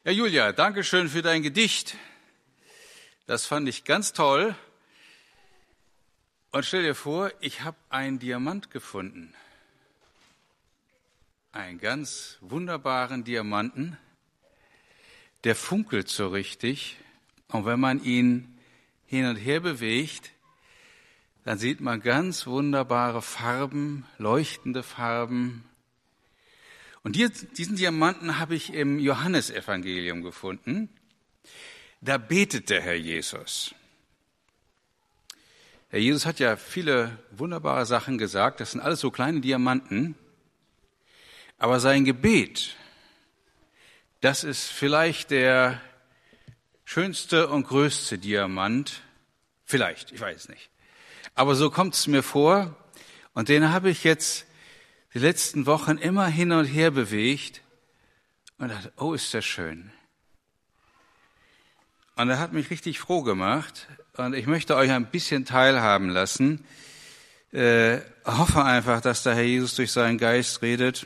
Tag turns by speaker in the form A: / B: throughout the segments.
A: Ja, Julia, danke schön für dein Gedicht. Das fand ich ganz toll. Und stell dir vor, ich habe einen Diamant gefunden. Einen ganz wunderbaren Diamanten. Der funkelt so richtig. Und wenn man ihn hin und her bewegt, dann sieht man ganz wunderbare Farben, leuchtende Farben. Und diesen Diamanten habe ich im Johannesevangelium gefunden. Da betet der Herr Jesus. Herr Jesus hat ja viele wunderbare Sachen gesagt. Das sind alles so kleine Diamanten. Aber sein Gebet, das ist vielleicht der schönste und größte Diamant. Vielleicht, ich weiß es nicht. Aber so kommt es mir vor. Und den habe ich jetzt die letzten Wochen immer hin und her bewegt und dachte, oh, ist das schön. Und er hat mich richtig froh gemacht und ich möchte euch ein bisschen teilhaben lassen. Hoffe einfach, dass der Herr Jesus durch seinen Geist redet.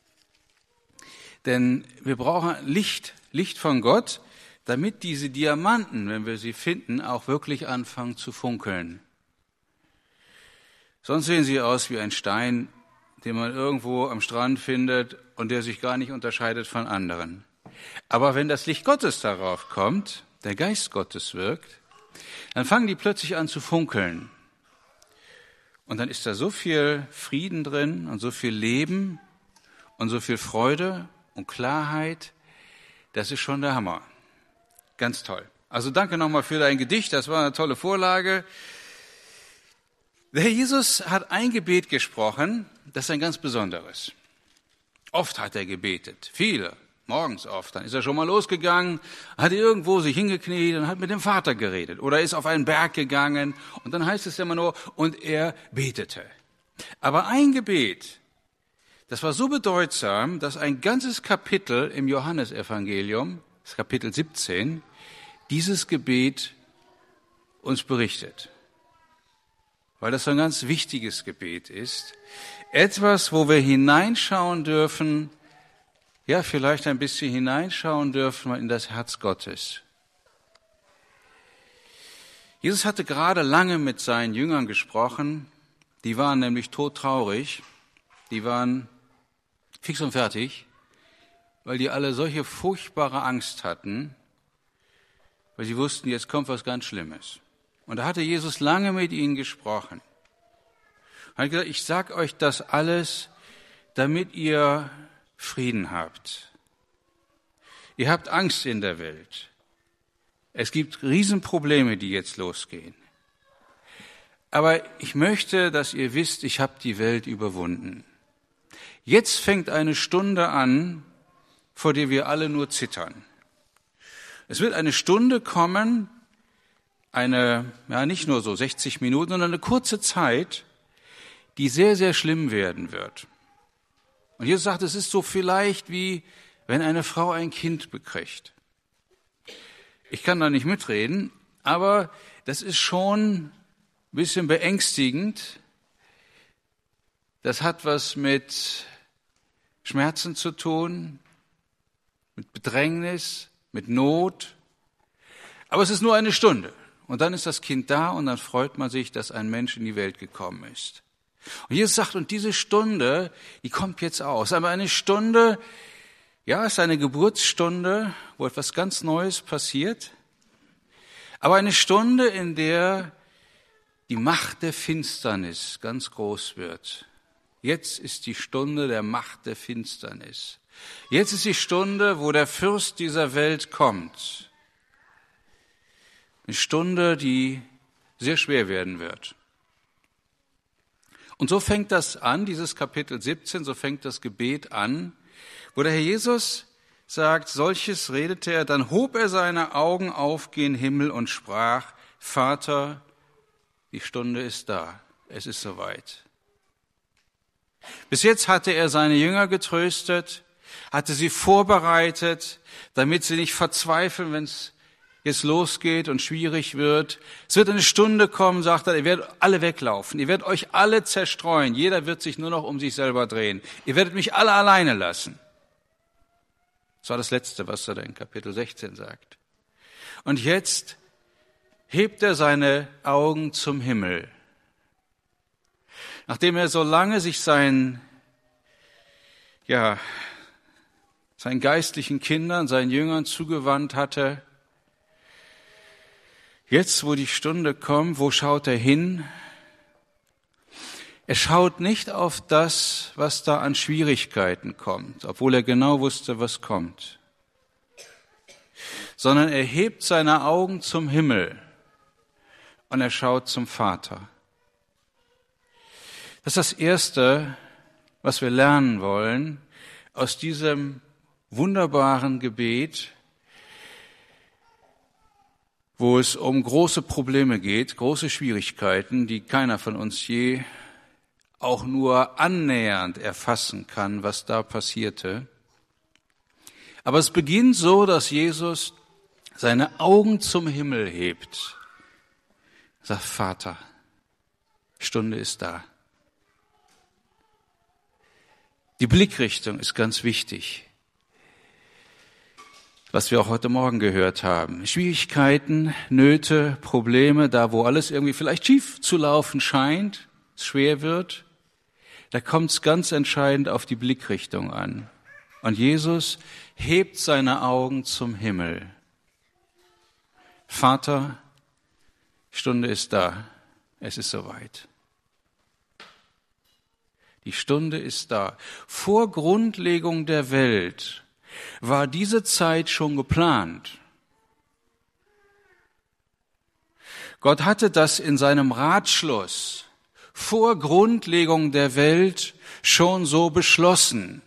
A: Denn wir brauchen Licht von Gott, damit diese Diamanten, wenn wir sie finden, auch wirklich anfangen zu funkeln. Sonst sehen sie aus wie ein Stein, den man irgendwo am Strand findet und der sich gar nicht unterscheidet von anderen. Aber wenn das Licht Gottes darauf kommt, der Geist Gottes wirkt, dann fangen die plötzlich an zu funkeln. Und dann ist da so viel Frieden drin und so viel Leben und so viel Freude und Klarheit, das ist schon der Hammer. Ganz toll. Also danke nochmal für dein Gedicht, das war eine tolle Vorlage. Der Herr Jesus hat ein Gebet gesprochen, das ist ein ganz besonderes. Oft hat er gebetet, viele, morgens oft. Dann ist er schon mal losgegangen, hat irgendwo sich hingekniet und hat mit dem Vater geredet. Oder ist auf einen Berg gegangen und dann heißt es immer nur, und er betete. Aber ein Gebet, das war so bedeutsam, dass ein ganzes Kapitel im Johannesevangelium, das Kapitel 17, dieses Gebet uns berichtet. Weil das so ein ganz wichtiges Gebet ist. Etwas, wo wir hineinschauen dürfen, ja, vielleicht ein bisschen hineinschauen dürfen in das Herz Gottes. Jesus hatte gerade lange mit seinen Jüngern gesprochen. Die waren nämlich todtraurig. Die waren fix und fertig, weil die alle solche furchtbare Angst hatten, weil sie wussten, jetzt kommt was ganz Schlimmes. Und da hatte Jesus lange mit ihnen gesprochen. Er hat gesagt, ich sage euch das alles, damit ihr Frieden habt. Ihr habt Angst in der Welt. Es gibt Riesenprobleme, die jetzt losgehen. Aber ich möchte, dass ihr wisst, ich habe die Welt überwunden. Jetzt fängt eine Stunde an, vor der wir alle nur zittern. Es wird eine Stunde kommen, nicht nur so 60 Minuten, sondern eine kurze Zeit, die sehr, sehr schlimm werden wird. Und Jesus sagt, es ist so vielleicht wie, wenn eine Frau ein Kind bekriegt. Ich kann da nicht mitreden, aber das ist schon ein bisschen beängstigend. Das hat was mit Schmerzen zu tun, mit Bedrängnis, mit Not. Aber es ist nur eine Stunde. Und dann ist das Kind da und dann freut man sich, dass ein Mensch in die Welt gekommen ist. Und Jesus sagt, und diese Stunde, die kommt jetzt aus. Aber eine Stunde, ja, ist eine Geburtsstunde, wo etwas ganz Neues passiert. Aber eine Stunde, in der die Macht der Finsternis ganz groß wird. Jetzt ist die Stunde der Macht der Finsternis. Jetzt ist die Stunde, wo der Fürst dieser Welt kommt. Eine Stunde, die sehr schwer werden wird. Und so fängt das an, dieses Kapitel 17, so fängt das Gebet an, wo der Herr Jesus sagt, solches redete er, dann hob er seine Augen auf gen Himmel und sprach, Vater, die Stunde ist da, es ist soweit. Bis jetzt hatte er seine Jünger getröstet, hatte sie vorbereitet, damit sie nicht verzweifeln, wenn es jetzt losgeht und schwierig wird. Es wird eine Stunde kommen, sagt er, ihr werdet alle weglaufen, ihr werdet euch alle zerstreuen, jeder wird sich nur noch um sich selber drehen. Ihr werdet mich alle alleine lassen. Das war das Letzte, was er da in Kapitel 16 sagt. Und jetzt hebt er seine Augen zum Himmel. Nachdem er so lange sich seinen geistlichen Kindern, seinen Jüngern zugewandt hatte, jetzt, wo die Stunde kommt, wo schaut er hin? Er schaut nicht auf das, was da an Schwierigkeiten kommt, obwohl er genau wusste, was kommt, sondern er hebt seine Augen zum Himmel und er schaut zum Vater. Das ist das Erste, was wir lernen wollen aus diesem wunderbaren Gebet, wo es um große Probleme geht, große Schwierigkeiten, die keiner von uns je auch nur annähernd erfassen kann, was da passierte. Aber es beginnt so, dass Jesus seine Augen zum Himmel hebt. Er sagt, Vater, Stunde ist da. Die Blickrichtung ist ganz wichtig, was wir auch heute Morgen gehört haben. Schwierigkeiten, Nöte, Probleme, da wo alles irgendwie vielleicht schief zu laufen scheint, es schwer wird, da kommt es ganz entscheidend auf die Blickrichtung an. Und Jesus hebt seine Augen zum Himmel. Vater, Stunde ist da, es ist soweit. Die Stunde ist da. Vor Grundlegung der Welt war diese Zeit schon geplant. Gott hatte das in seinem Ratschluss vor Grundlegung der Welt schon so beschlossen.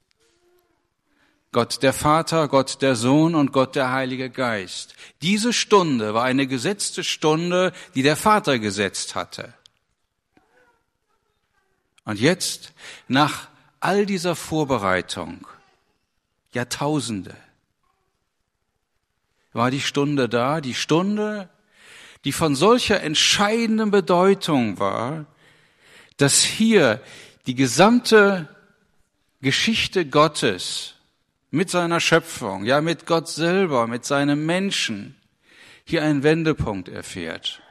A: Gott der Vater, Gott der Sohn und Gott der Heilige Geist. Diese Stunde war eine gesetzte Stunde, die der Vater gesetzt hatte. Und jetzt, nach all dieser Vorbereitung, Jahrtausende, war die Stunde da, die Stunde, die von solcher entscheidenden Bedeutung war, dass hier die gesamte Geschichte Gottes mit seiner Schöpfung, ja mit Gott selber, mit seinem Menschen, hier einen Wendepunkt erfährt.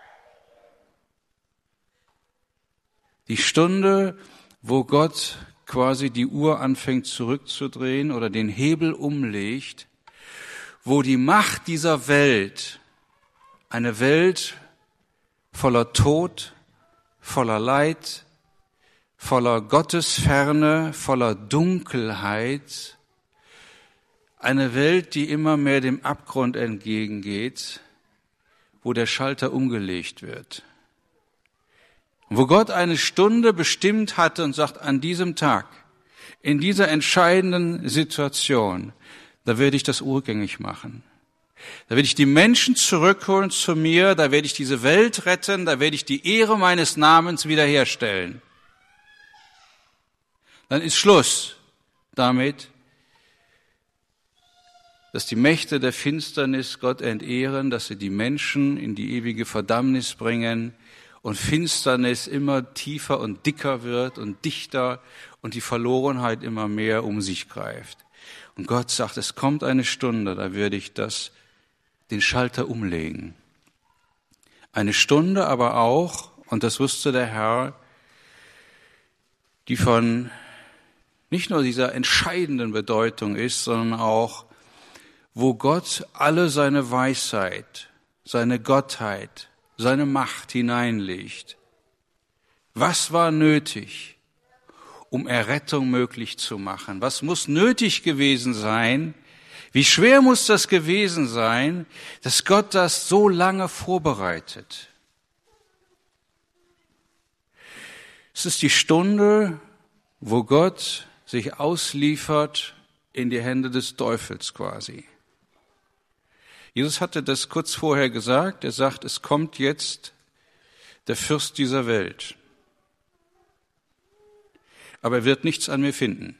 A: Die Stunde, wo Gott quasi die Uhr anfängt zurückzudrehen oder den Hebel umlegt, wo die Macht dieser Welt, eine Welt voller Tod, voller Leid, voller Gottesferne, voller Dunkelheit, eine Welt, die immer mehr dem Abgrund entgegengeht, wo der Schalter umgelegt wird. Wo Gott eine Stunde bestimmt hatte und sagt, an diesem Tag, in dieser entscheidenden Situation, da werde ich das rückgängig machen. Da werde ich die Menschen zurückholen zu mir, da werde ich diese Welt retten, da werde ich die Ehre meines Namens wiederherstellen. Dann ist Schluss damit, dass die Mächte der Finsternis Gott entehren, dass sie die Menschen in die ewige Verdammnis bringen und Finsternis immer tiefer und dicker wird und dichter und die Verlorenheit immer mehr um sich greift. Und Gott sagt, es kommt eine Stunde, da werde ich den Schalter umlegen. Eine Stunde aber auch, und das wusste der Herr, die von nicht nur dieser entscheidenden Bedeutung ist, sondern auch, wo Gott alle seine Weisheit, seine Gottheit, seine Macht hineinlegt. Was war nötig, um Errettung möglich zu machen? Was muss nötig gewesen sein? Wie schwer muss das gewesen sein, dass Gott das so lange vorbereitet? Es ist die Stunde, wo Gott sich ausliefert in die Hände des Teufels quasi. Jesus hatte das kurz vorher gesagt. Er sagt, es kommt jetzt der Fürst dieser Welt. Aber er wird nichts an mir finden.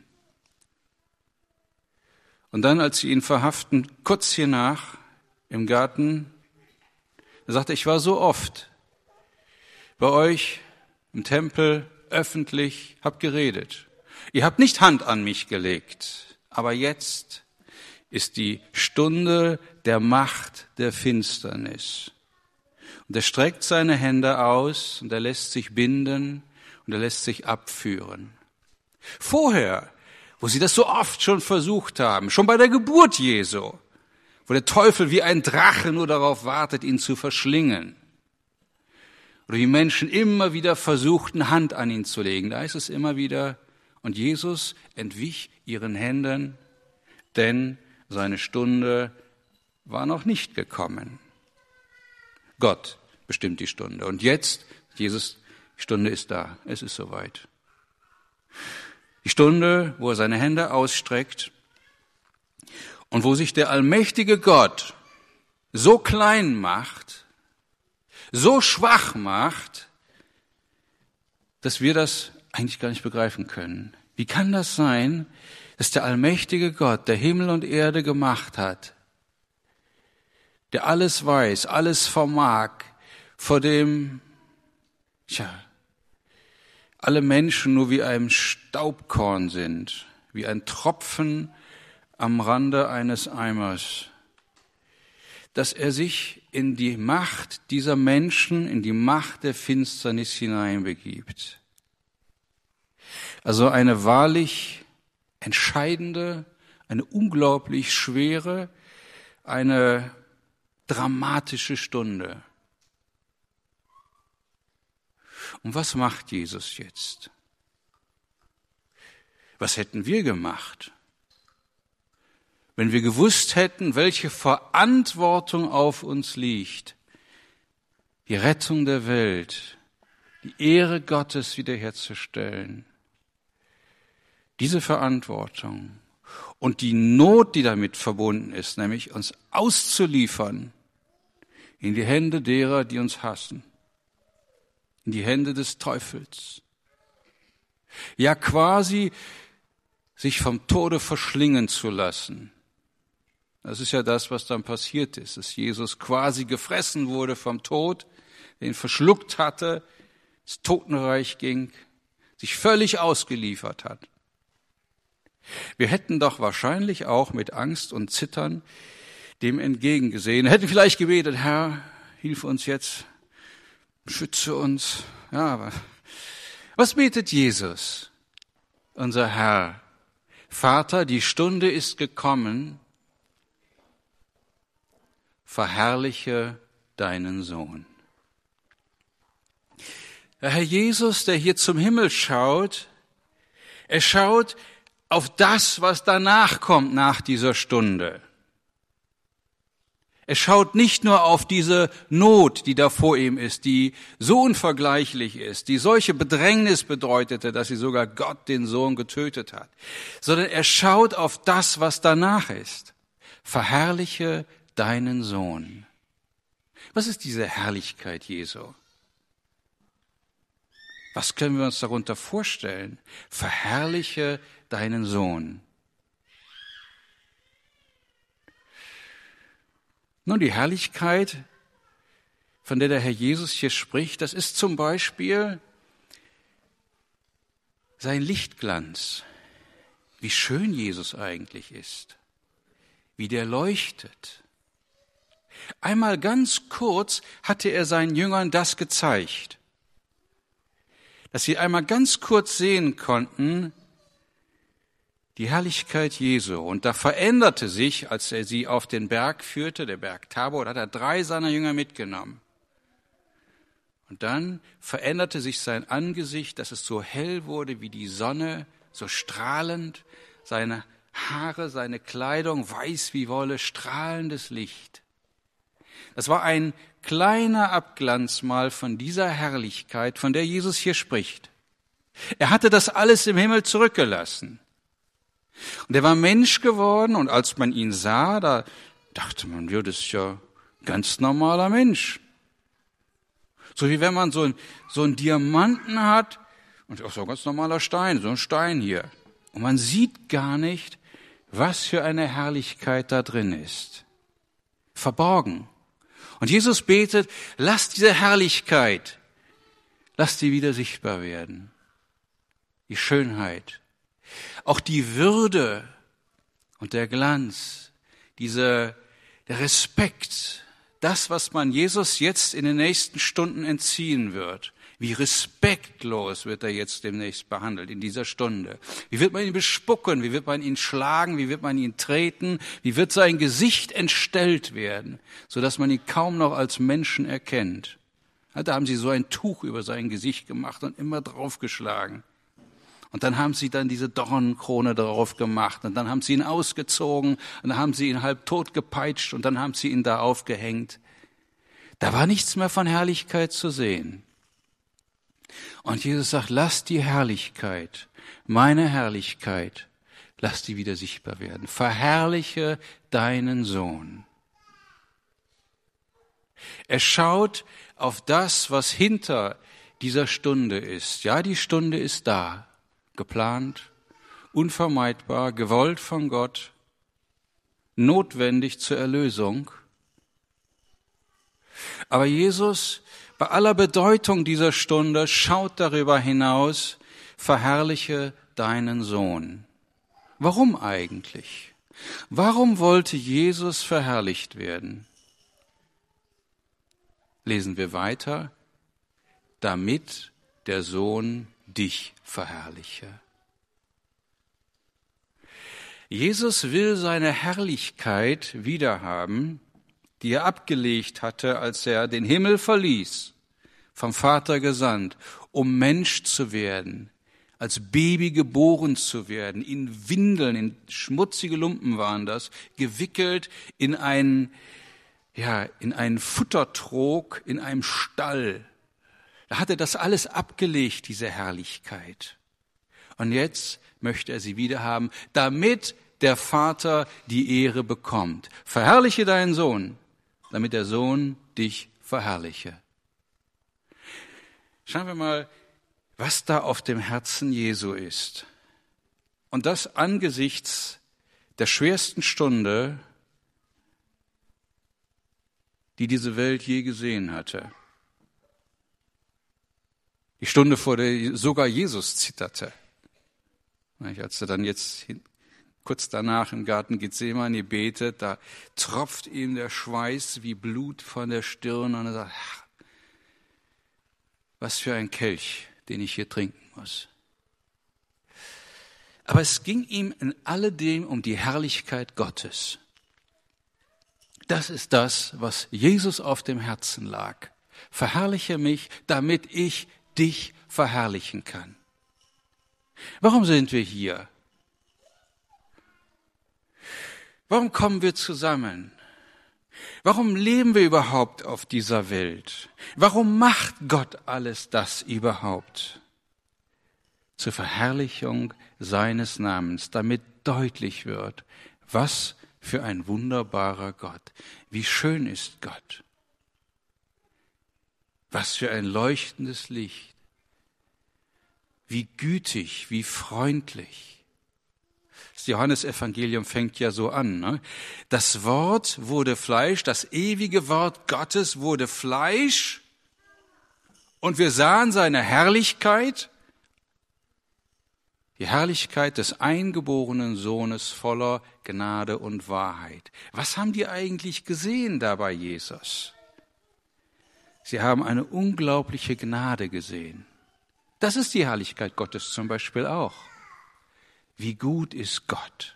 A: Und dann, als sie ihn verhaften, kurz hiernach im Garten, er sagte, ich war so oft bei euch im Tempel öffentlich, hab geredet. Ihr habt nicht Hand an mich gelegt, aber jetzt ist die Stunde der Macht der Finsternis. Und er streckt seine Hände aus und er lässt sich binden und er lässt sich abführen. Vorher, wo sie das so oft schon versucht haben, schon bei der Geburt Jesu, wo der Teufel wie ein Drache nur darauf wartet, ihn zu verschlingen, oder die Menschen immer wieder versuchten, Hand an ihn zu legen, da ist es immer wieder, und Jesus entwich ihren Händen, denn seine Stunde war noch nicht gekommen. Gott bestimmt die Stunde. Und jetzt, Jesus, die Stunde ist da. Es ist soweit. Die Stunde, wo er seine Hände ausstreckt und wo sich der allmächtige Gott so klein macht, so schwach macht, dass wir das eigentlich gar nicht begreifen können. Wie kann das sein, dass der allmächtige Gott, der Himmel und Erde gemacht hat, der alles weiß, alles vermag, vor dem, alle Menschen nur wie ein Staubkorn sind, wie ein Tropfen am Rande eines Eimers, dass er sich in die Macht dieser Menschen, in die Macht der Finsternis hineinbegibt. Also eine wahrlich entscheidende, eine unglaublich schwere, eine dramatische Stunde. Und was macht Jesus jetzt? Was hätten wir gemacht, wenn wir gewusst hätten, welche Verantwortung auf uns liegt, die Rettung der Welt, die Ehre Gottes wiederherzustellen? Diese Verantwortung und die Not, die damit verbunden ist, nämlich uns auszuliefern in die Hände derer, die uns hassen, in die Hände des Teufels. Ja, quasi sich vom Tode verschlingen zu lassen. Das ist ja das, was dann passiert ist, dass Jesus quasi gefressen wurde vom Tod, den verschluckt hatte, ins Totenreich ging, sich völlig ausgeliefert hat. Wir hätten doch wahrscheinlich auch mit Angst und Zittern dem entgegengesehen, hätten vielleicht gebetet, Herr, hilf uns jetzt, schütze uns. Ja, aber was betet Jesus, unser Herr? Vater, die Stunde ist gekommen, verherrliche deinen Sohn. Der Herr Jesus, der hier zum Himmel schaut, er schaut auf das, was danach kommt nach dieser Stunde. Er schaut nicht nur auf diese Not, die da vor ihm ist, die so unvergleichlich ist, die solche Bedrängnis bedeutete, dass sie sogar Gott den Sohn getötet hat, sondern er schaut auf das, was danach ist. Verherrliche deinen Sohn. Was ist diese Herrlichkeit Jesu? Was können wir uns darunter vorstellen? Verherrliche deinen Sohn. Nun, die Herrlichkeit, von der der Herr Jesus hier spricht, das ist zum Beispiel sein Lichtglanz. Wie schön Jesus eigentlich ist. Wie der leuchtet. Einmal ganz kurz hatte er seinen Jüngern das gezeigt, dass sie einmal ganz kurz sehen konnten, die Herrlichkeit Jesu. Und da veränderte sich, als er sie auf den Berg führte, der Berg Tabor, da hat er 3 seiner Jünger mitgenommen. Und dann veränderte sich sein Angesicht, dass es so hell wurde wie die Sonne, so strahlend, seine Haare, seine Kleidung weiß wie Wolle, strahlendes Licht. Das war ein kleiner Abglanz mal von dieser Herrlichkeit, von der Jesus hier spricht. Er hatte das alles im Himmel zurückgelassen. Und er war Mensch geworden und als man ihn sah, da dachte man, ja, das ist ja ein ganz normaler Mensch. So wie wenn man so einen Diamanten hat und auch so ein ganz normaler Stein, so ein Stein hier. Und man sieht gar nicht, was für eine Herrlichkeit da drin ist. Verborgen. Und Jesus betet, lass diese Herrlichkeit, lass die wieder sichtbar werden. Die Schönheit. Auch die Würde und der Glanz der Respekt, das, was man Jesus jetzt in den nächsten Stunden entziehen wird, wie respektlos wird er jetzt demnächst behandelt in dieser Stunde. Wie wird man ihn bespucken, wie wird man ihn schlagen, wie wird man ihn treten, wie wird sein Gesicht entstellt werden, sodass man ihn kaum noch als Menschen erkennt. Da haben sie so ein Tuch über sein Gesicht gemacht und immer draufgeschlagen. Und dann haben sie dann diese Dornenkrone drauf gemacht und dann haben sie ihn ausgezogen und dann haben sie ihn halb tot gepeitscht und dann haben sie ihn da aufgehängt. Da war nichts mehr von Herrlichkeit zu sehen. Und Jesus sagt, lass die Herrlichkeit, meine Herrlichkeit, lass die wieder sichtbar werden. Verherrliche deinen Sohn. Er schaut auf das, was hinter dieser Stunde ist. Ja, die Stunde ist da, geplant, unvermeidbar, gewollt von Gott, notwendig zur Erlösung. Aber Jesus, bei aller Bedeutung dieser Stunde, schaut darüber hinaus, verherrliche deinen Sohn. Warum eigentlich? Warum wollte Jesus verherrlicht werden? Lesen wir weiter, damit der Sohn dich verherrliche. Jesus will seine Herrlichkeit wiederhaben, die er abgelegt hatte, als er den Himmel verließ, vom Vater gesandt, um Mensch zu werden, als Baby geboren zu werden, in Windeln, in schmutzige Lumpen waren das, gewickelt in einen Futtertrog, in einem Stall. Da hat er das alles abgelegt, diese Herrlichkeit. Und jetzt möchte er sie wiederhaben, damit der Vater die Ehre bekommt. Verherrliche deinen Sohn, damit der Sohn dich verherrliche. Schauen wir mal, was da auf dem Herzen Jesu ist. Und das angesichts der schwersten Stunde, die diese Welt je gesehen hatte. Die Stunde, vor der sogar Jesus zitterte. Als er dann jetzt kurz danach im Garten Gethsemane betet, da tropft ihm der Schweiß wie Blut von der Stirn und er sagt, was für ein Kelch, den ich hier trinken muss. Aber es ging ihm in alledem um die Herrlichkeit Gottes. Das ist das, was Jesus auf dem Herzen lag. Verherrliche mich, damit ich dich verherrlichen kann. Warum sind wir hier? Warum kommen wir zusammen? Warum leben wir überhaupt auf dieser Welt? Warum macht Gott alles das überhaupt? Zur Verherrlichung seines Namens, damit deutlich wird, was für ein wunderbarer Gott. Wie schön ist Gott. Was für ein leuchtendes Licht. Wie gütig, wie freundlich. Das Johannesevangelium fängt ja so an. Ne? Das Wort wurde Fleisch, das ewige Wort Gottes wurde Fleisch und wir sahen seine Herrlichkeit, die Herrlichkeit des eingeborenen Sohnes voller Gnade und Wahrheit. Was haben die eigentlich gesehen da bei Jesus? Sie haben eine unglaubliche Gnade gesehen. Das ist die Herrlichkeit Gottes zum Beispiel auch. Wie gut ist Gott.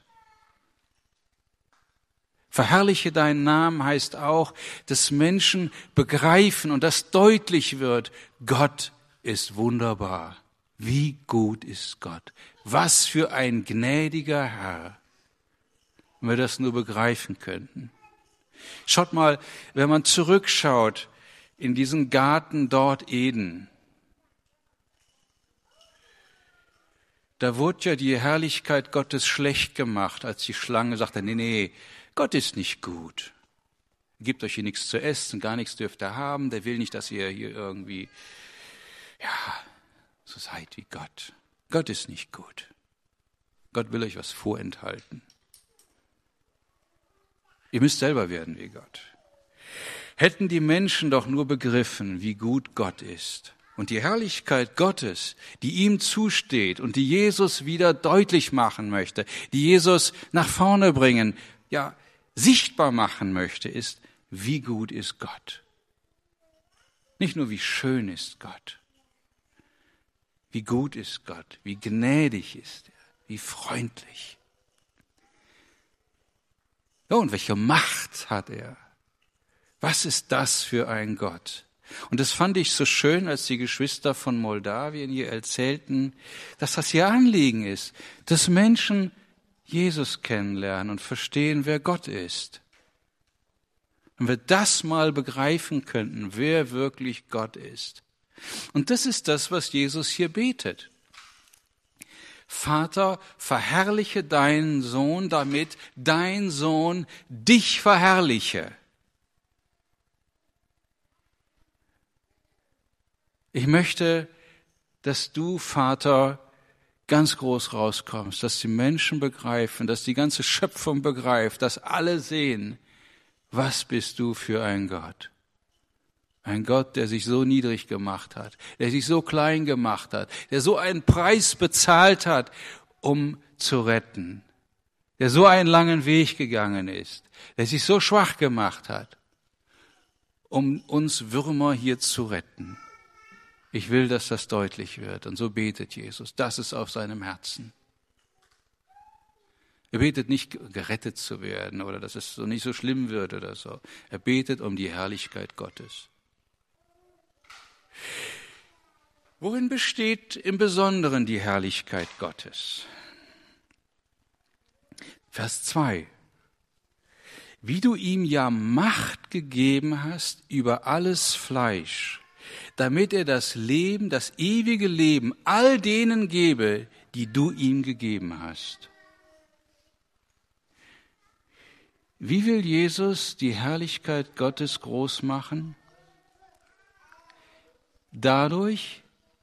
A: Verherrliche deinen Namen heißt auch, dass Menschen begreifen und dass deutlich wird, Gott ist wunderbar. Wie gut ist Gott. Was für ein gnädiger Herr. Wenn wir das nur begreifen könnten. Schaut mal, wenn man zurückschaut in diesen Garten dort Eden, da wurde ja die Herrlichkeit Gottes schlecht gemacht, als die Schlange sagte, nee, Gott ist nicht gut. Gebt euch hier nichts zu essen, gar nichts dürft ihr haben, der will nicht, dass ihr hier irgendwie, so seid wie Gott. Gott ist nicht gut. Gott will euch was vorenthalten. Ihr müsst selber werden wie Gott. Hätten die Menschen doch nur begriffen, wie gut Gott ist und die Herrlichkeit Gottes, die ihm zusteht und die Jesus wieder deutlich machen möchte, die Jesus nach vorne bringen, ja, sichtbar machen möchte, ist, wie gut ist Gott. Nicht nur, wie schön ist Gott. Wie gut ist Gott, wie gnädig ist er, wie freundlich. Ja, und welche Macht hat er? Was ist das für ein Gott? Und das fand ich so schön, als die Geschwister von Moldawien hier erzählten, dass das ihr Anliegen ist, dass Menschen Jesus kennenlernen und verstehen, wer Gott ist. Wenn wir das mal begreifen könnten, wer wirklich Gott ist. Und das ist das, was Jesus hier betet. Vater, verherrliche deinen Sohn, damit dein Sohn dich verherrliche. Ich möchte, dass du, Vater, ganz groß rauskommst, dass die Menschen begreifen, dass die ganze Schöpfung begreift, dass alle sehen, was bist du für ein Gott. Ein Gott, der sich so niedrig gemacht hat, der sich so klein gemacht hat, der so einen Preis bezahlt hat, um zu retten, der so einen langen Weg gegangen ist, der sich so schwach gemacht hat, um uns Würmer hier zu retten. Ich will, dass das deutlich wird. Und so betet Jesus. Das ist auf seinem Herzen. Er betet nicht, gerettet zu werden oder dass es so nicht so schlimm wird oder so. Er betet um die Herrlichkeit Gottes. Worin besteht im Besonderen die Herrlichkeit Gottes? Vers 2. Wie du ihm ja Macht gegeben hast über alles Fleisch, damit er das Leben, das ewige Leben all denen gebe, die du ihm gegeben hast. Wie will Jesus die Herrlichkeit Gottes groß machen? Dadurch,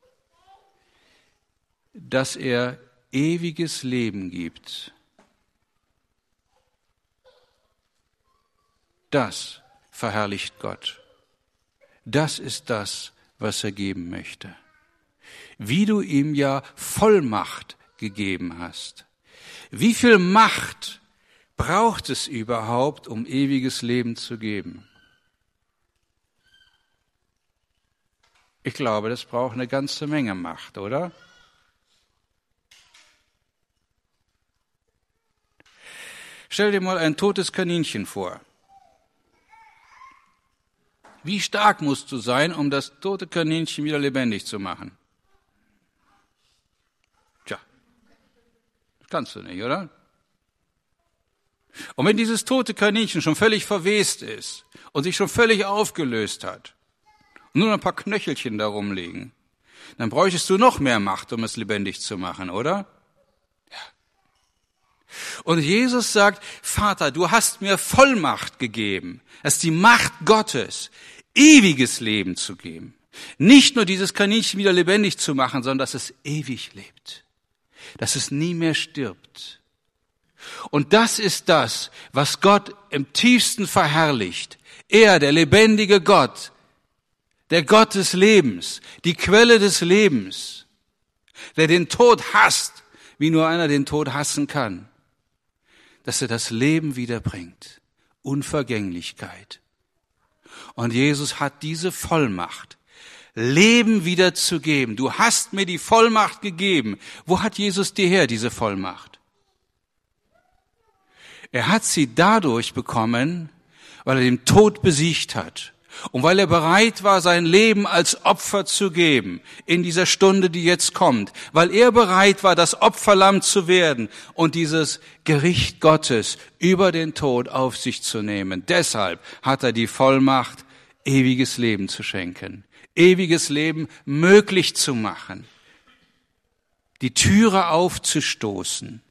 A: dass er ewiges Leben gibt. Das verherrlicht Gott. Das ist das, was er geben möchte. Wie du ihm ja Vollmacht gegeben hast. Wie viel Macht braucht es überhaupt, um ewiges Leben zu geben? Ich glaube, das braucht eine ganze Menge Macht, oder? Stell dir mal ein totes Kaninchen vor. Wie stark musst du sein, um das tote Kaninchen wieder lebendig zu machen? Tja, das kannst du nicht, oder? Und wenn dieses tote Kaninchen schon völlig verwest ist und sich schon völlig aufgelöst hat und nur noch ein paar Knöchelchen da rumliegen, dann bräuchtest du noch mehr Macht, um es lebendig zu machen, oder? Ja. Und Jesus sagt, Vater, du hast mir Vollmacht gegeben. Das ist die Macht Gottes, ewiges Leben zu geben. Nicht nur dieses Kaninchen wieder lebendig zu machen, sondern dass es ewig lebt. Dass es nie mehr stirbt. Und das ist das, was Gott im tiefsten verherrlicht. Er, der lebendige Gott, der Gott des Lebens, die Quelle des Lebens, der den Tod hasst, wie nur einer den Tod hassen kann, dass er das Leben wiederbringt, Unvergänglichkeit. Und Jesus hat diese Vollmacht, Leben wiederzugeben. Du hast mir die Vollmacht gegeben. Wo hat Jesus dir her, diese Vollmacht? Er hat sie dadurch bekommen, weil er den Tod besiegt hat und weil er bereit war, sein Leben als Opfer zu geben in dieser Stunde, die jetzt kommt, weil er bereit war, das Opferlamm zu werden und dieses Gericht Gottes über den Tod auf sich zu nehmen. Deshalb hat er die Vollmacht, ewiges Leben zu schenken, ewiges Leben möglich zu machen, die Türe aufzustoßen,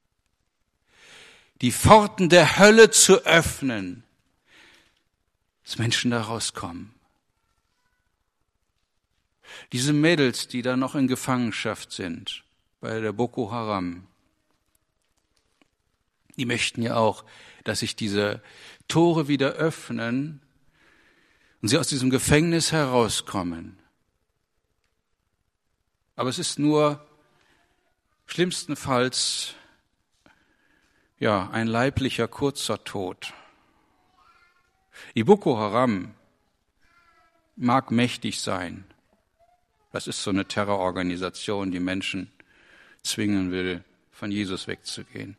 A: die Pforten der Hölle zu öffnen, dass Menschen da rauskommen. Diese Mädels, die da noch in Gefangenschaft sind, bei der Boko Haram, die möchten ja auch, dass sich diese Tore wieder öffnen und sie aus diesem Gefängnis herauskommen. Aber es ist nur schlimmstenfalls Ja, ein leiblicher kurzer Tod. Die Boko Haram mag mächtig sein. Das ist so eine Terrororganisation, die Menschen zwingen will, von Jesus wegzugehen.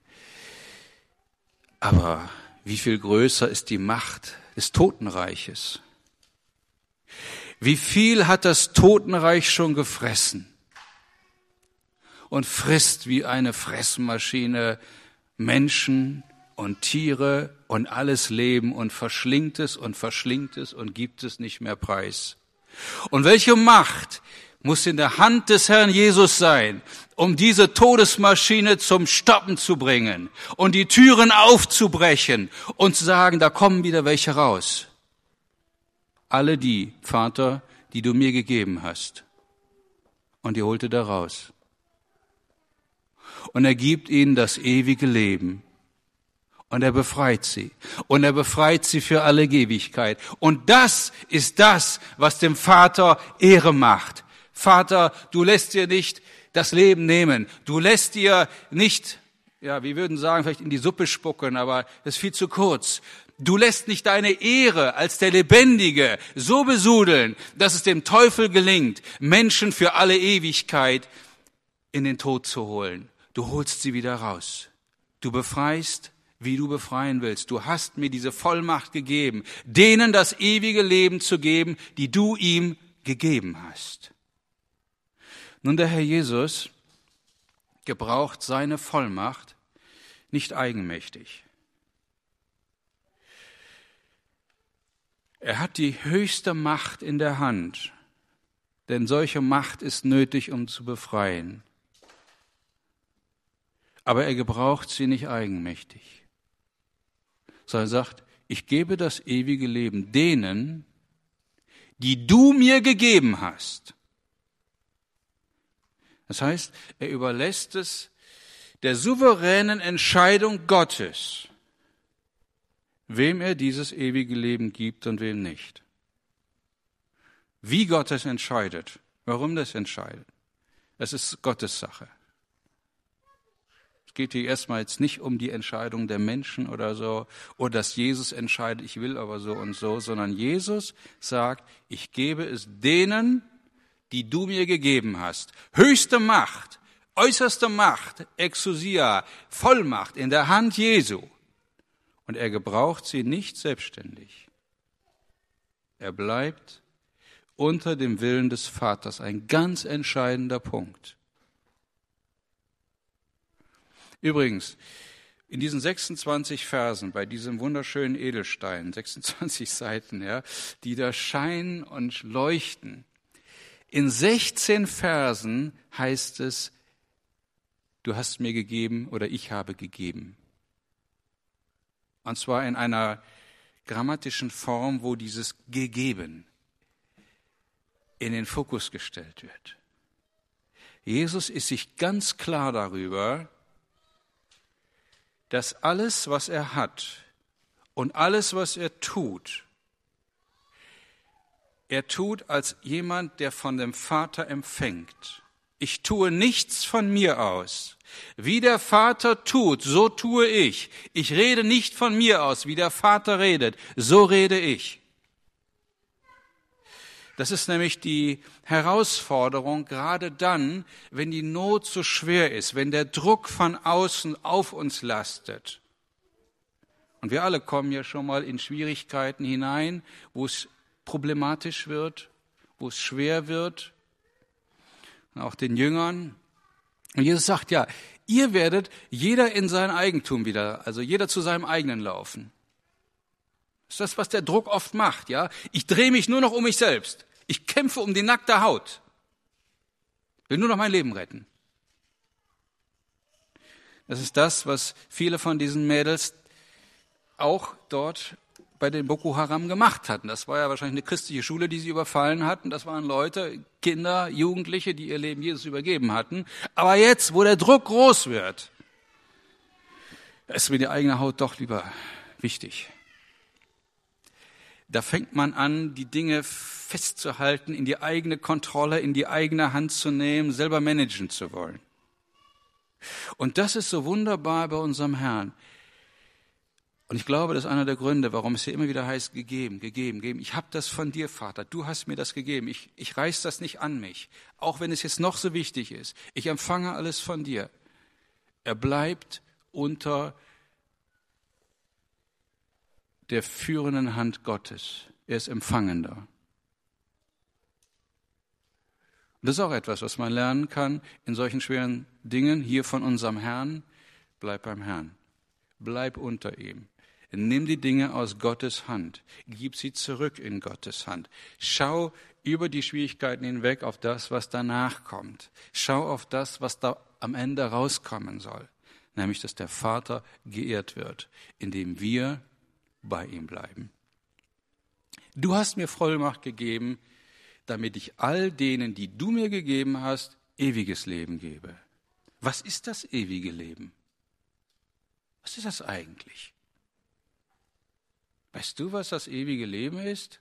A: Aber wie viel größer ist die Macht des Totenreiches? Wie viel hat das Totenreich schon gefressen und frisst wie eine Fressmaschine Menschen und Tiere und alles Leben und verschlingt es und gibt es nicht mehr preis. Und welche Macht muss in der Hand des Herrn Jesus sein, um diese Todesmaschine zum Stoppen zu bringen und die Türen aufzubrechen und zu sagen, da kommen wieder welche raus. Alle die, Vater, die du mir gegeben hast. Und die holte da raus. Und er gibt ihnen das ewige Leben. Und er befreit sie. Und er befreit sie für alle Ewigkeit. Und das ist das, was dem Vater Ehre macht. Vater, du lässt dir nicht das Leben nehmen. Du lässt dir nicht, ja, wir würden sagen, vielleicht in die Suppe spucken, aber das ist viel zu kurz. Du lässt nicht deine Ehre als der Lebendige so besudeln, dass es dem Teufel gelingt, Menschen für alle Ewigkeit in den Tod zu holen. Du holst sie wieder raus. Du befreist, wie du befreien willst. Du hast mir diese Vollmacht gegeben, denen das ewige Leben zu geben, die du ihm gegeben hast. Nun, der Herr Jesus gebraucht seine Vollmacht nicht eigenmächtig. Er hat die höchste Macht in der Hand, denn solche Macht ist nötig, um zu befreien. Aber er gebraucht sie nicht eigenmächtig, sondern sagt, ich gebe das ewige Leben denen, die du mir gegeben hast. Das heißt, er überlässt es der souveränen Entscheidung Gottes, wem er dieses ewige Leben gibt und wem nicht. Wie Gott es entscheidet, warum das entscheidet, das ist Gottes Sache. Es geht hier erstmal jetzt nicht um die Entscheidung der Menschen oder so, oder dass Jesus entscheidet, ich will aber so und so, sondern Jesus sagt, ich gebe es denen, die du mir gegeben hast. Höchste Macht, äußerste Macht, Exousia, Vollmacht in der Hand Jesu. Und er gebraucht sie nicht selbstständig. Er bleibt unter dem Willen des Vaters, ein ganz entscheidender Punkt. Übrigens, in diesen 26 Versen, bei diesem wunderschönen Edelstein, 26 Seiten, ja, die da scheinen und leuchten, in 16 Versen heißt es, du hast mir gegeben oder ich habe gegeben. Und zwar in einer grammatischen Form, wo dieses gegeben in den Fokus gestellt wird. Jesus ist sich ganz klar darüber, dass alles, was er hat und alles, was er tut als jemand, der von dem Vater empfängt. Ich tue nichts von mir aus. Wie der Vater tut, so tue ich. Ich rede nicht von mir aus, wie der Vater redet, so rede ich. Das ist nämlich die Herausforderung, gerade dann, wenn die Not so schwer ist, wenn der Druck von außen auf uns lastet. Und wir alle kommen ja schon mal in Schwierigkeiten hinein, wo es problematisch wird, wo es schwer wird. Und auch den Jüngern. Und Jesus sagt, ja, ihr werdet jeder in sein Eigentum wieder, also jeder zu seinem eigenen laufen. Das ist das, was der Druck oft macht, ja. Ich drehe mich nur noch um mich selbst. Ich kämpfe um die nackte Haut. Will nur noch mein Leben retten. Das ist das, was viele von diesen Mädels auch dort bei den Boko Haram gemacht hatten. Das war ja wahrscheinlich eine christliche Schule, die sie überfallen hatten. Das waren Leute, Kinder, Jugendliche, die ihr Leben Jesus übergeben hatten. Aber jetzt, wo der Druck groß wird, ist mir die eigene Haut doch lieber wichtig. Da fängt man an, die Dinge festzuhalten, in die eigene Kontrolle, in die eigene Hand zu nehmen, selber managen zu wollen. Und das ist so wunderbar bei unserem Herrn. Und ich glaube, das ist einer der Gründe, warum es hier immer wieder heißt, gegeben, gegeben, gegeben. Ich habe das von dir, Vater. Du hast mir das gegeben. Ich reiß das nicht an mich. Auch wenn es jetzt noch so wichtig ist. Ich empfange alles von dir. Er bleibt unter der führenden Hand Gottes. Er ist empfangender. Und das ist auch etwas, was man lernen kann in solchen schweren Dingen hier von unserem Herrn. Bleib beim Herrn. Bleib unter ihm. Nimm die Dinge aus Gottes Hand. Gib sie zurück in Gottes Hand. Schau über die Schwierigkeiten hinweg auf das, was danach kommt. Schau auf das, was da am Ende rauskommen soll. Nämlich, dass der Vater geehrt wird, indem wir bei ihm bleiben. Du hast mir Vollmacht gegeben, damit ich all denen, die du mir gegeben hast, ewiges Leben gebe. Was ist das ewige Leben? Was ist das eigentlich? Weißt du, was das ewige Leben ist?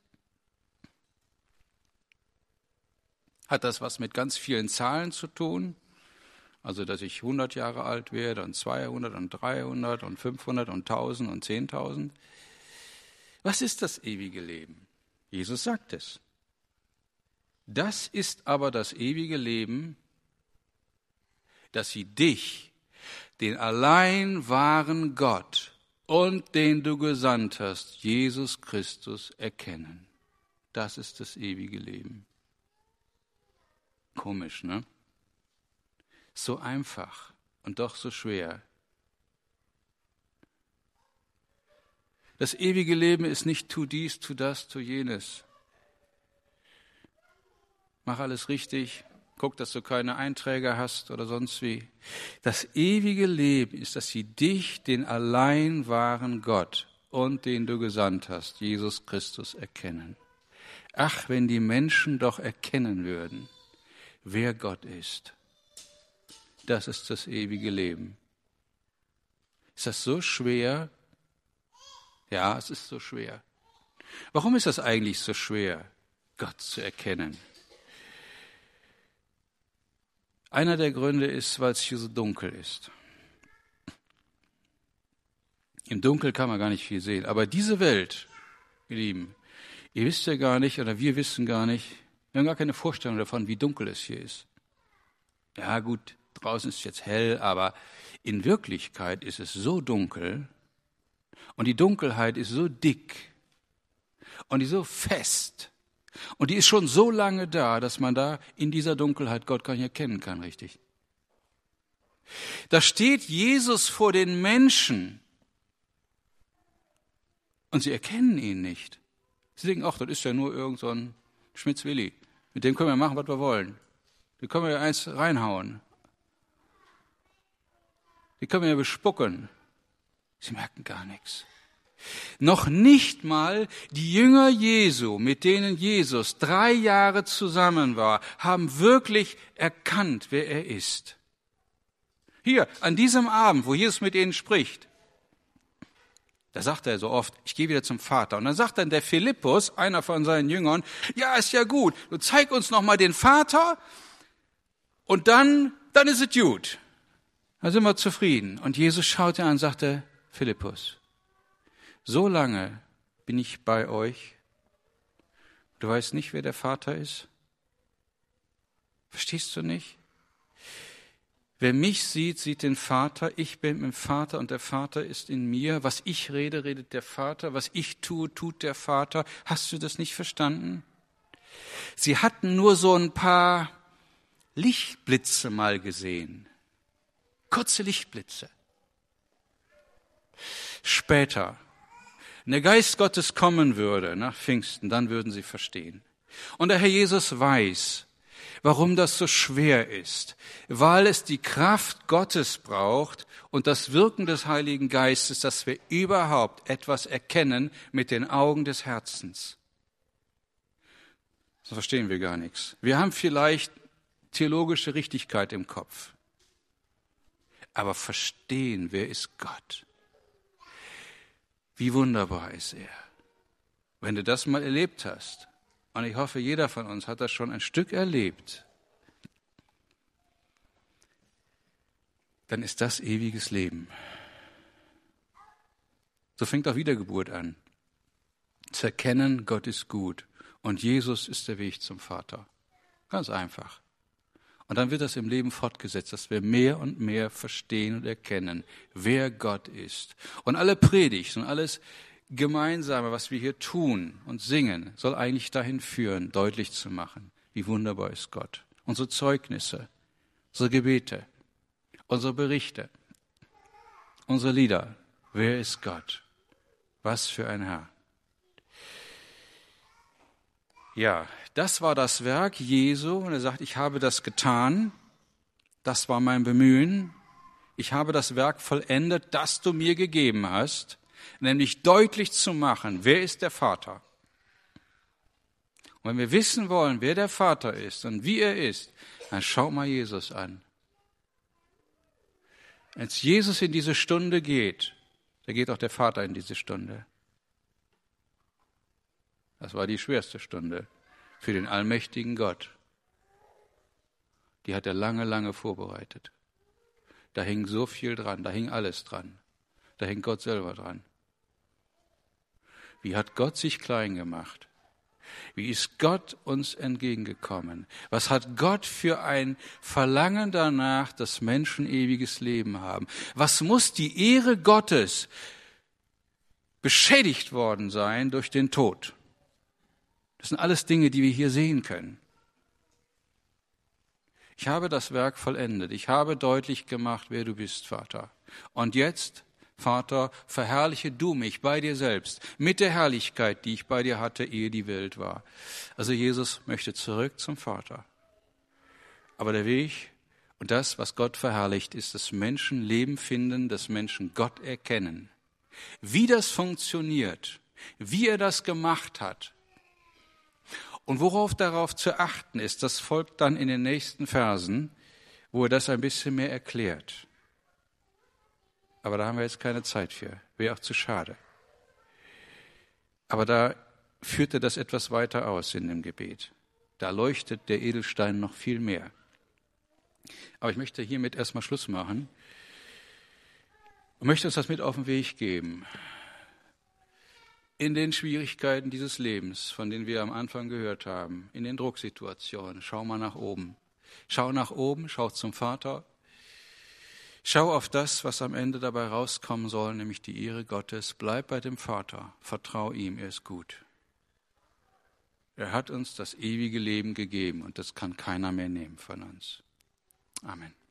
A: Hat das was mit ganz vielen Zahlen zu tun? Also, dass ich 100 Jahre alt werde und 200 und 300 und 500 und 1000 und 10.000? Was ist das ewige Leben? Jesus sagt es. Das ist aber das ewige Leben, dass sie dich, den allein wahren Gott und den du gesandt hast, Jesus Christus, erkennen. Das ist das ewige Leben. Komisch, ne? So einfach und doch so schwer. Das ewige Leben ist nicht tu dies, tu das, tu jenes. Mach alles richtig, guck, dass du keine Einträge hast oder sonst wie. Das ewige Leben ist, dass sie dich, den allein wahren Gott und den du gesandt hast, Jesus Christus, erkennen. Ach, wenn die Menschen doch erkennen würden, wer Gott ist. Das ist das ewige Leben. Ist das so schwer? Ja, es ist so schwer. Warum ist das eigentlich so schwer, Gott zu erkennen? Einer der Gründe ist, weil es hier so dunkel ist. Im Dunkel kann man gar nicht viel sehen. Aber diese Welt, ihr Lieben, ihr wisst ja gar nicht, oder wir wissen gar nicht, wir haben gar keine Vorstellung davon, wie dunkel es hier ist. Ja gut, draußen ist es jetzt hell, aber in Wirklichkeit ist es so dunkel und die Dunkelheit ist so dick und die so fest. Und die ist schon so lange da, dass man da in dieser Dunkelheit Gott gar nicht erkennen kann, richtig. Da steht Jesus vor den Menschen und sie erkennen ihn nicht. Sie denken, ach, das ist ja nur irgend so ein Schmitz-Willi. Mit dem können wir machen, was wir wollen. Die können wir ja eins reinhauen. Die können wir ja bespucken. Sie merken gar nichts. Noch nicht mal die Jünger Jesu, mit denen Jesus 3 Jahre zusammen war, haben wirklich erkannt, wer er ist. Hier, an diesem Abend, wo Jesus mit ihnen spricht, da sagt er so oft, ich gehe wieder zum Vater. Und dann sagt dann der Philippus, einer von seinen Jüngern, ja, ist ja gut, du zeig uns noch mal den Vater und dann ist es gut. Dann sind wir zufrieden. Und Jesus schaute an und sagte, Philippus, so lange bin ich bei euch. Du weißt nicht, wer der Vater ist? Verstehst du nicht? Wer mich sieht, sieht den Vater. Ich bin im Vater und der Vater ist in mir. Was ich rede, redet der Vater. Was ich tue, tut der Vater. Hast du das nicht verstanden? Sie hatten nur so ein paar Lichtblitze mal gesehen. Kurze Lichtblitze. Später, wenn der Geist Gottes kommen würde nach Pfingsten, dann würden sie verstehen. Und der Herr Jesus weiß, warum das so schwer ist, weil es die Kraft Gottes braucht und das Wirken des Heiligen Geistes, dass wir überhaupt etwas erkennen mit den Augen des Herzens. So verstehen wir gar nichts. Wir haben vielleicht theologische Richtigkeit im Kopf, aber verstehen, wer ist Gott? Wie wunderbar ist er. Wenn du das mal erlebt hast, und ich hoffe, jeder von uns hat das schon ein Stück erlebt, dann ist das ewiges Leben. So fängt auch Wiedergeburt an. Zu erkennen, Gott ist gut und Jesus ist der Weg zum Vater. Ganz einfach. Und dann wird das im Leben fortgesetzt, dass wir mehr und mehr verstehen und erkennen, wer Gott ist. Und alle Predigt und alles Gemeinsame, was wir hier tun und singen, soll eigentlich dahin führen, deutlich zu machen, wie wunderbar ist Gott. Unsere Zeugnisse, unsere Gebete, unsere Berichte, unsere Lieder. Wer ist Gott? Was für ein Herr. Ja, das war das Werk Jesu und er sagt, ich habe das getan, das war mein Bemühen, ich habe das Werk vollendet, das du mir gegeben hast, nämlich deutlich zu machen, wer ist der Vater. Und wenn wir wissen wollen, wer der Vater ist und wie er ist, dann schau mal Jesus an. Als Jesus in diese Stunde geht, da geht auch der Vater in diese Stunde. Das war die schwerste Stunde für den allmächtigen Gott. Die hat er lange, lange vorbereitet. Da hing so viel dran, da hing alles dran. Da hängt Gott selber dran. Wie hat Gott sich klein gemacht? Wie ist Gott uns entgegengekommen? Was hat Gott für ein Verlangen danach, dass Menschen ewiges Leben haben? Was muss die Ehre Gottes beschädigt worden sein durch den Tod? Das sind alles Dinge, die wir hier sehen können. Ich habe das Werk vollendet. Ich habe deutlich gemacht, wer du bist, Vater. Und jetzt, Vater, verherrliche du mich bei dir selbst, mit der Herrlichkeit, die ich bei dir hatte, ehe die Welt war. Also Jesus möchte zurück zum Vater. Aber der Weg und das, was Gott verherrlicht, ist, dass Menschen Leben finden, dass Menschen Gott erkennen. Wie das funktioniert, wie er das gemacht hat, und worauf darauf zu achten ist, das folgt dann in den nächsten Versen, wo er das ein bisschen mehr erklärt. Aber da haben wir jetzt keine Zeit für, wäre auch zu schade. Aber da führt er das etwas weiter aus in dem Gebet. Da leuchtet der Edelstein noch viel mehr. Aber ich möchte hiermit erstmal Schluss machen und möchte uns das mit auf den Weg geben. In den Schwierigkeiten dieses Lebens, von denen wir am Anfang gehört haben, in den Drucksituationen, schau mal nach oben. Schau nach oben, schau zum Vater. Schau auf das, was am Ende dabei rauskommen soll, nämlich die Ehre Gottes. Bleib bei dem Vater, vertrau ihm, er ist gut. Er hat uns das ewige Leben gegeben und das kann keiner mehr nehmen von uns. Amen.